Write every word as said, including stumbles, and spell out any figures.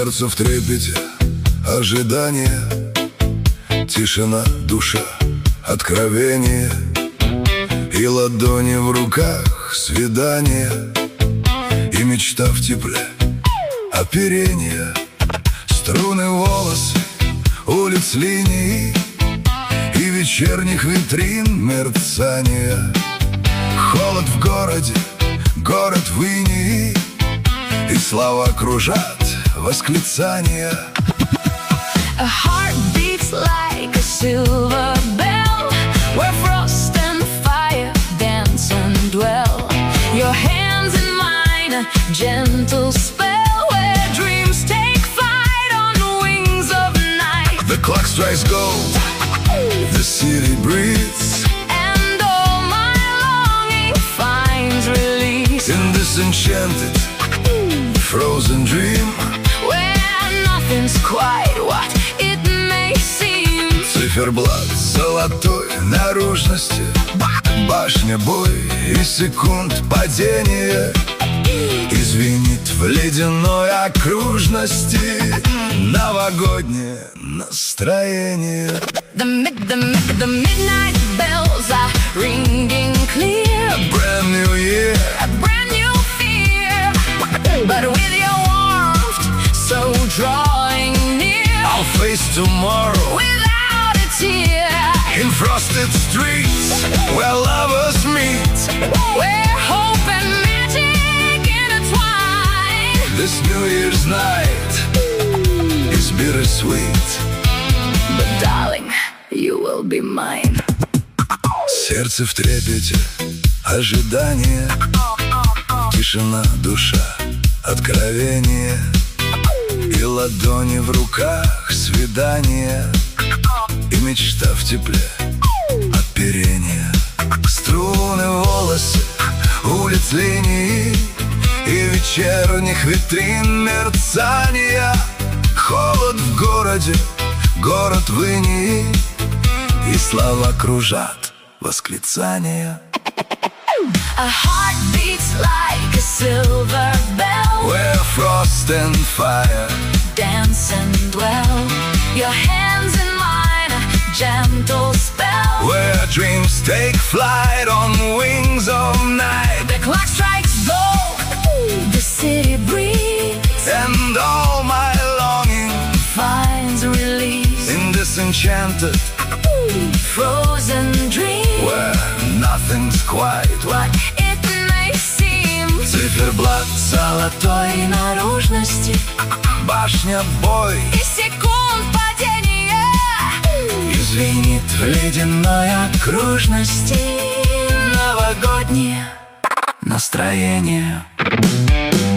Сердце в трепете, ожидание, тишина, душа, откровение. И ладони в руках, свидание, и мечта в тепле, оперение. Струны, волосы, улиц, линий, и вечерних витрин мерцание. Холод в городе, город в инии, и слова кружат восклицания. A heart beats like a silver bell, where frost and fire dance and dwell. Your hands in mine, a gentle spell, where dreams take flight on the wings of night. The clock strikes gold, the city breathes, and all my longing finds release. In this enchanted, frozen dream, where nothing's quite what it may seem. Циферблат золотой наружности, башня, бой и секунд падения. Извинит в ледяной окружности новогоднее настроение. The, mid, the, mid, the midnight bells are ringing clear. A brand new year, a brand new fear. But with your warmth so drawing near, I'll face tomorrow without a tear. In frosted streets where lovers meet, where hope and magic intertwine. This New Year's night is bittersweet, but darling, you will be mine. Сердце в трепете, ожидание, тишина, душа, откровение. И ладони в руках, свидание, и мечта в тепле, оперение. Струны, волосы, улиц, линии, и вечерних витрин мерцания. Холод в городе, город в инии, и слова кружат восклицания. A heart beats like a silver bell, where frost and fire dance and dwell. Your hands in mine, a gentle spell, where dreams take flight on wings of night. The clock strikes gold, the city breathes, and all my longing finds release. In this enchanted, frozen dream, where nothing's quite what it may seem. Циферблат золотой наружности, башня, бой и секунд падения. Извинит в ледяной окружности новогоднее настроение.